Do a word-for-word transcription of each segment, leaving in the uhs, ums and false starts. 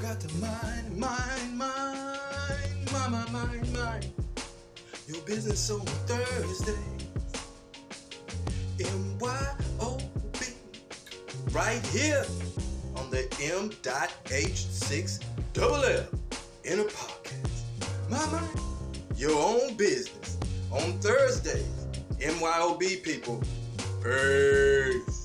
got to mind, mind, mind, mind, mind, mind. Your business on Thursday. M Y O B. Right here on the M H six Double L Inner Podcast. My mind, your own business on Thursdays. M Y O B people. Peace.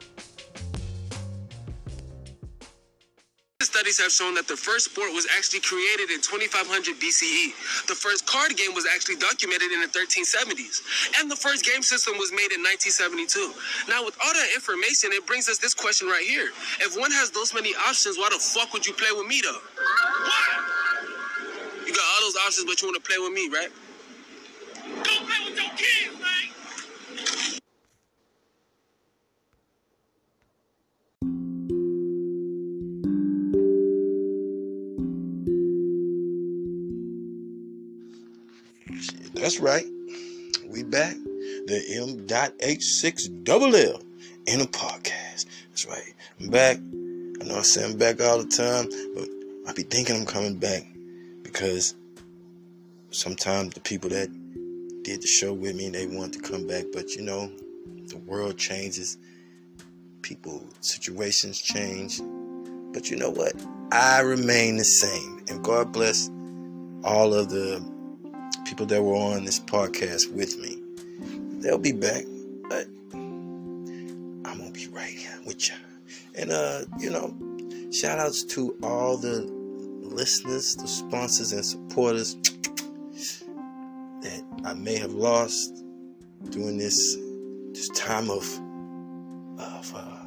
Studies have shown that the first sport was actually created in twenty-five hundred B C E. The first card game was actually documented in the thirteen seventies. And the first game system was made in nineteen seventy-two. Now, with all that information, it brings us this question right here. If one has those many options, why the fuck would you play with me, though? Why? You got all those options, but you want to play with me, right? Go play with your kids, man! That's right. We back. The M H six Double L Inner Podcast. That's right. I'm back. I know I say I'm back all the time, but I be thinking I'm coming back because sometimes the people that did the show with me, they want to come back, but you know, the world changes. People, situations change. But you know what? I remain the same. And God bless all of the people that were on this podcast with me. They'll be back, but I'm gonna be right here with you. And uh, you know, shout outs to all the listeners, the sponsors and supporters that I may have lost during this this time of of uh,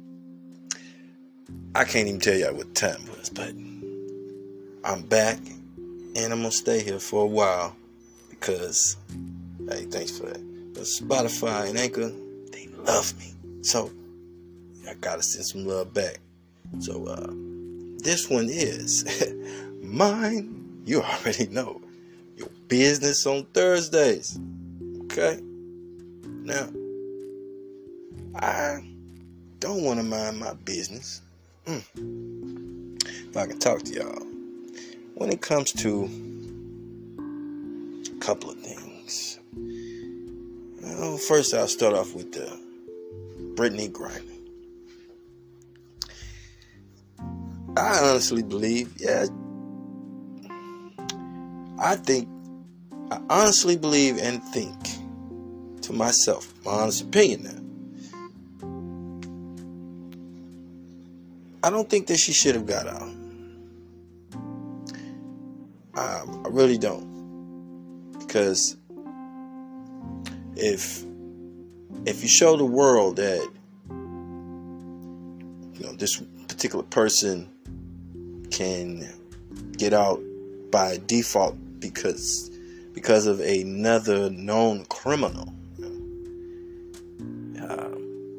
I can't even tell y'all what time it was, but I'm back and I'm gonna stay here for a while. Because, hey, thanks for that. But Spotify and Anchor, they love me. So, I gotta send some love back. So, uh, this one is mine. You already know. Your business on Thursdays. Okay? Now, I don't want to mind my business. Mm. If I can talk to y'all. When it comes to couple of things. Well, first, I'll start off with the Brittney Griner. I honestly believe, yeah, I think, I honestly believe and think to myself, my honest opinion now, I don't think that she should have got out. I, I really don't. Because if if you show the world that you know this particular person can get out by default because because of another known criminal, uh,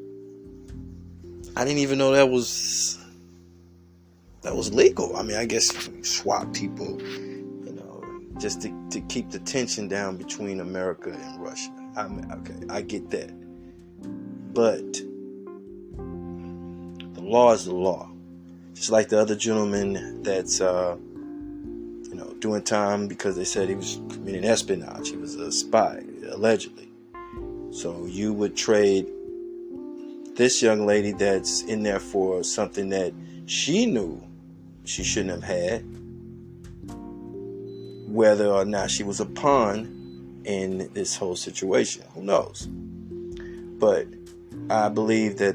I didn't even know that was that was legal. I mean, I guess you swap people, just to, to keep the tension down between America and Russia. I mean, okay, I get that. But the law is the law. Just like the other gentleman that's, uh, you know, doing time because they said he was committing espionage. He was a spy, allegedly. So you would trade this young lady that's in there for something that she knew she shouldn't have had, whether or not she was a pawn in this whole situation. Who knows? But I believe that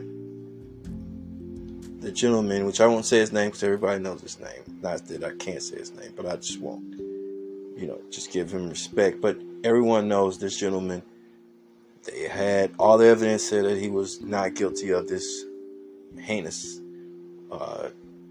the gentleman, which I won't say his name because everybody knows his name. Not that I can't say his name, but I just won't. You know, just give him respect. But everyone knows this gentleman. They had all the evidence said that he was not guilty of this heinous uh,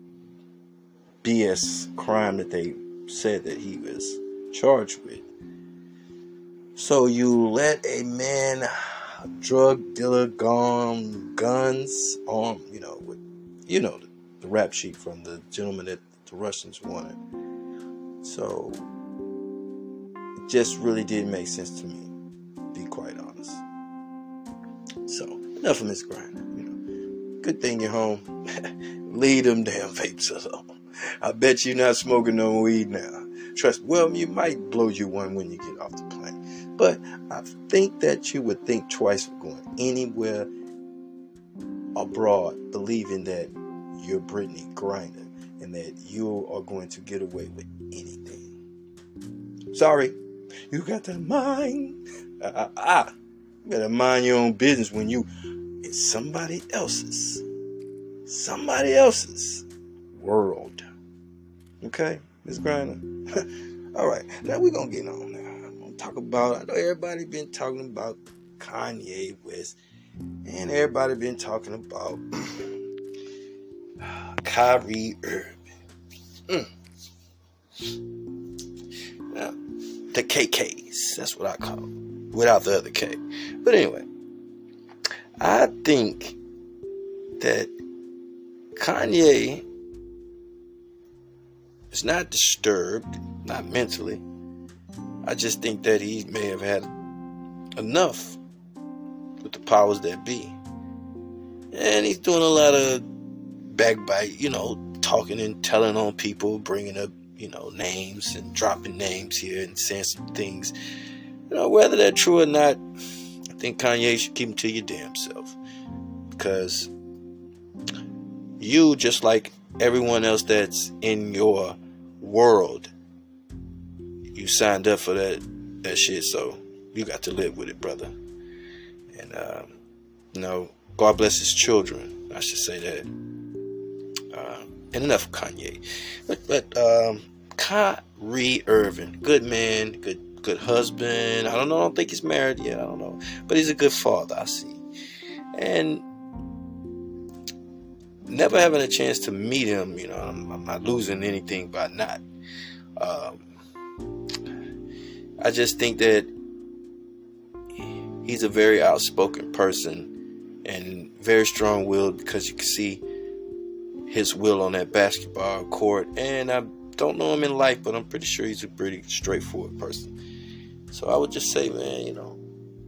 B S crime that they said that he was charged with. So you let a man, a drug dealer, gone guns on, you know, with, you know, the, the rap sheet from the gentleman that the Russians wanted. So it just really didn't make sense to me, to be quite honest. So enough of Miss Griner. You know, good thing you're home. Leave them damn vapes alone. I bet you're not smoking no weed now. Trust me. Well, you might blow you one when you get off the plane. But I think that you would think twice for going anywhere abroad, believing that you're Brittany Griner and that you are going to get away with anything. Sorry, you got to mind. Ah, ah, ah. You better mind your own business when you in somebody else's, somebody else's world. Okay, Miss Griner? All right, now we're going to get on now. I'm going to talk about, I know everybody been talking about Kanye West, and everybody been talking about Kyrie Irving. Mm. Now, the K Ks, that's what I call them, without the other K. But anyway, I think that Kanye is not disturbed, not mentally. I just think that he may have had enough with the powers that be. And he's doing a lot of backbite, you know, talking and telling on people, bringing up, you know, names and dropping names here and saying some things. You know, whether they're true or not, I think Kanye should keep them to your damn self. Because you, just like everyone else that's in your world, you signed up for that that shit, so you got to live with it, brother. And uh, you know, God bless his children, I should say that. Uh, and enough of Kanye. But, but um, Kyrie Irving, good man, good good husband. I don't know. I don't think he's married yet. I don't know, but he's a good father, I see. And never having a chance to meet him, you know, I'm, I'm not losing anything by not. Um, I just think that he's a very outspoken person and very strong-willed, because you can see his will on that basketball court. And I don't know him in life, but I'm pretty sure he's a pretty straightforward person. So I would just say, man, you know,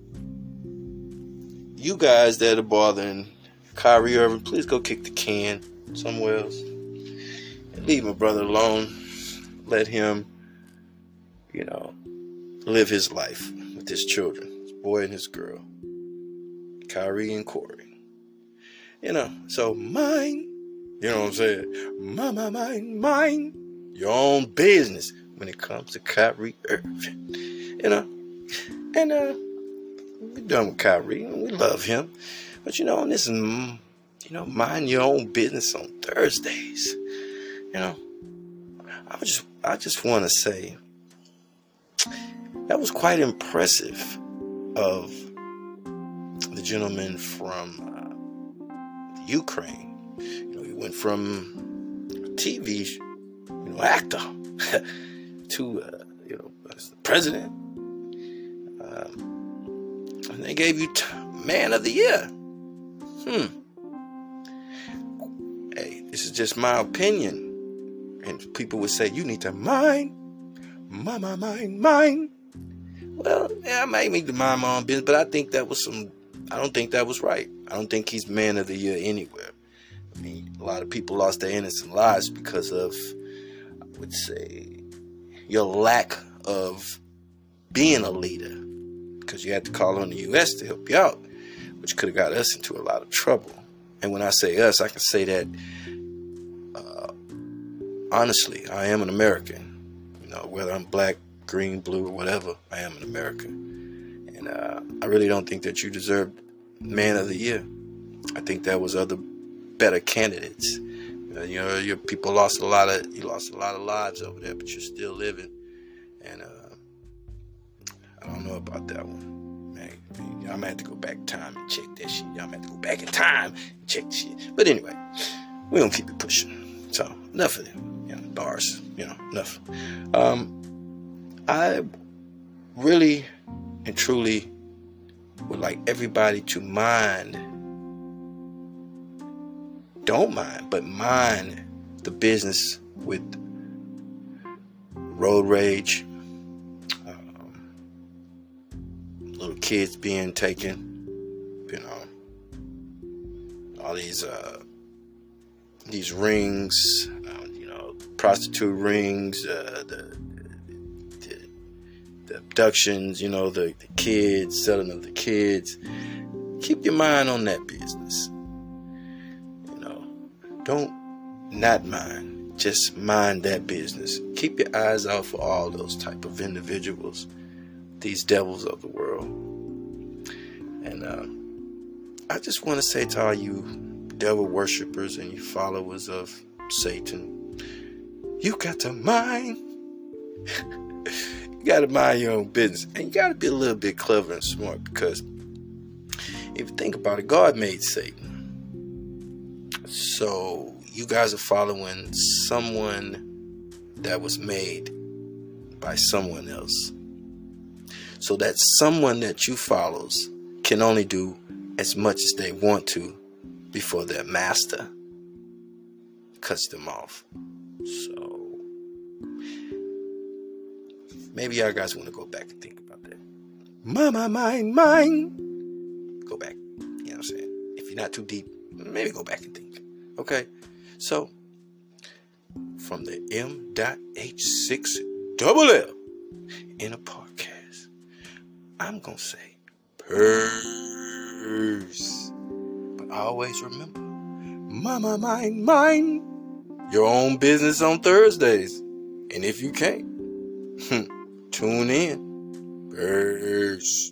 you guys that are bothering Kyrie Irving, please go kick the can somewhere else and leave my brother alone. Let him, you know, live his life with his children, his boy and his girl, Kyrie and Corey. You know, so mine, you know what I'm saying? My, my, mine, mine, your own business when it comes to Kyrie Irving. You know, and uh, we're done with Kyrie, and we love him. But you know, on this, you know, mind your own business on Thursdays. You know, I just, I just want to say that was quite impressive of the gentleman from uh, Ukraine. You know, he went from a T V, you know, actor to, uh, you know, as the president. Um, and they gave you t- Man of the Year. Hmm. Hey, this is just my opinion. And people would say, you need to mind, my, my, mind, mind. Well, yeah, I might need to mind my own business, but I think that was some, I don't think that was right. I don't think he's Man of the Year anywhere. I mean, a lot of people lost their innocent lives because of, I would say, your lack of being a leader. Because you had to call on the U S to help you out, which could have got us into a lot of trouble. And when I say us, I can say that uh, honestly, I am an American. You know, whether I'm black, green, blue, or whatever, I am an American. And uh, I really don't think that you deserved Man of the Year. I think there was other better candidates. Uh, you know, your people lost a lot of you lost a lot of lives over there, but you're still living. And uh, I don't know about that one. Man, y'all might have to go back in time and check that shit. Y'all might have to go back in time and check the shit. But anyway, we don't keep it pushing. So, enough of them. You know, bars. You know, enough. Um, I really and truly would like everybody to mind, don't mind, but mind the business with road rage, little kids being taken, you know, all these uh, these rings, uh, you know, prostitute rings, uh, the, the the abductions, you know, the, the kids, selling of the kids. Keep your mind on that business. You know, don't not mind. Just mind that business. Keep your eyes out for all those type of individuals, these devils of the world. And uh, I just want to say to all you devil worshippers and you followers of Satan, you got to mind. You got to mind your own business. And you got to be a little bit clever and smart, because if you think about it, God made Satan. So you guys are following someone that was made by someone else. So that someone that you follows can only do as much as they want to before their master cuts them off. So maybe y'all guys want to go back and think about that. Mama, mine, mine. Go back. You know what I'm saying? If you're not too deep, maybe go back and think. Okay? So, from the M H six L L in a podcast, I'm going to say peace. But always remember, mama, mine, mine, your own business on Thursdays. And if you can't, tune in. Peace.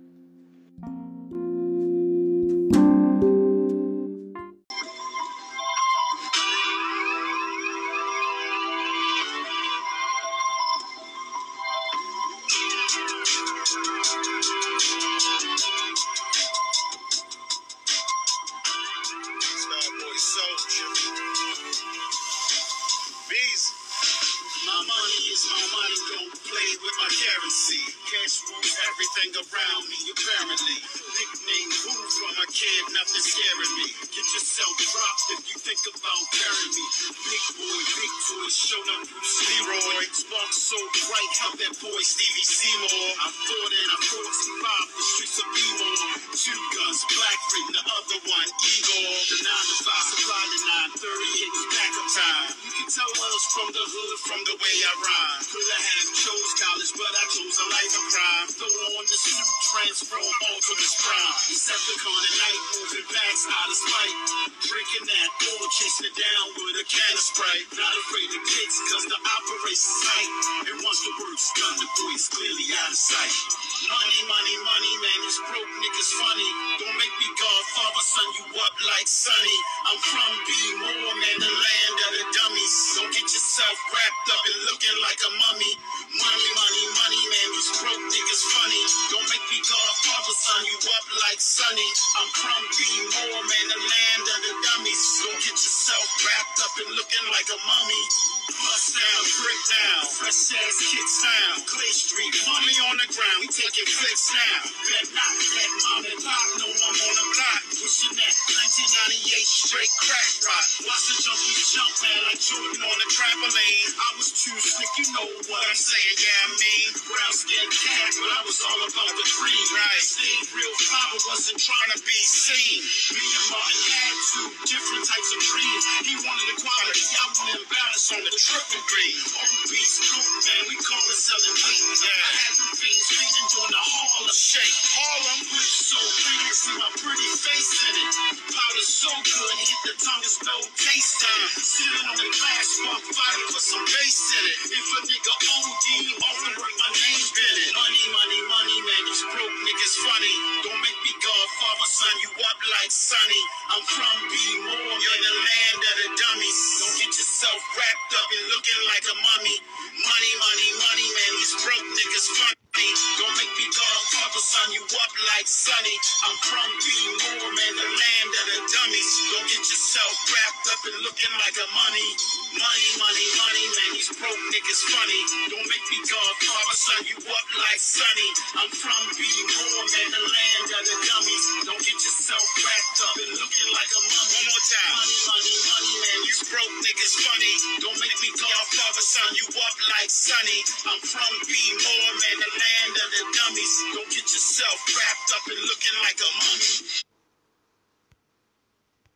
My money is my money, don't play with my currency. Cash rules everything around me, apparently. Nickname who from a kid, nothing scaring me. Get yourself dropped if you think about burying me. Big boy, big toys, show up Bruce Leroy. Spark so bright, how that boy Stevie Seymour. I thought and I forty-five, the streets of B-more. Two guns, black ring, the other one, Igor. The nine to five, supply the nine thirty, it was backup time. You can tell I was from the hood, from the way I rhyme. Could I have chose college, but I chose a life of crime. Throw on the suit, transform Ultimus Prime. Decepticon at night, moving bags out of spite. Breaking that door, chasing it down with a can of Sprite. Not afraid of kicks, cause the operation's tight. And once the work's done, the boy's clearly out of sight. Money, money, money, man, this broke niggas funny. Don't make me Godfather, son, you up like Sonny. I'm from B-more, man, the land of the dummies. Don't get yourself wrapped up and looking like a mummy. Money, money, money, man, these broke niggas funny. Don't make me Godfather, son, you up like Sonny. I'm from B-more, man, the land of the dummies. Don't get yourself wrapped up and looking like a mummy. Bust down, brick down, fresh ass kick sound. Clay Street, money on the ground, we taking flicks now. Bet not, let mom and pop know I'm on the block. Pushing that nineteen ninety-eight straight crack rock. Watch the junkies jump, man, like Jordan on a trampoline. I was too slick, you know what I'm saying, yeah, I mean. Brown skin cat, but I was all about the green, right? Stayed real father, wasn't trying to be seen. Me and Martin had two different types of dreams. He wanted equality, I wanted balance on the triple green. Obese coke, man, we call it selling weight. Yeah. I had them fiends feeding during the Hall of Shake. Harlem, which so clean, I see my pretty face in it. Powder so good, hit the tongue, there's no taste in it. Sitting on the glass, spark fire, put some bass in it. If a nigga O D, often work my name in it. Money, money, money, man, these broke niggas funny. Don't make me Godfather, son, you up like Sonny. I'm from B-more, you're in the land of the dummies. Don't get yourself wrapped up and looking like a mummy. Money, money, money, man, these broke niggas funny. Don't make me Godfather, son, you up like Sonny. I'm from B-more, man, the land of the dummies. Don't get yourself wrapped up and looking like a money. Money, money, money, man, these broke niggas funny. Don't make me Godfather, son, you up like Sonny. I'm from B-more, man, the land of the dummies. Don't get yourself wrapped up and looking like a mummy. One more time. Money, money, money, man, you broke niggas funny. Don't make me Godfather, son, you up like Sonny. I'm from B-more, man, the land of the dummies. Don't get yourself wrapped up and looking like a mummy.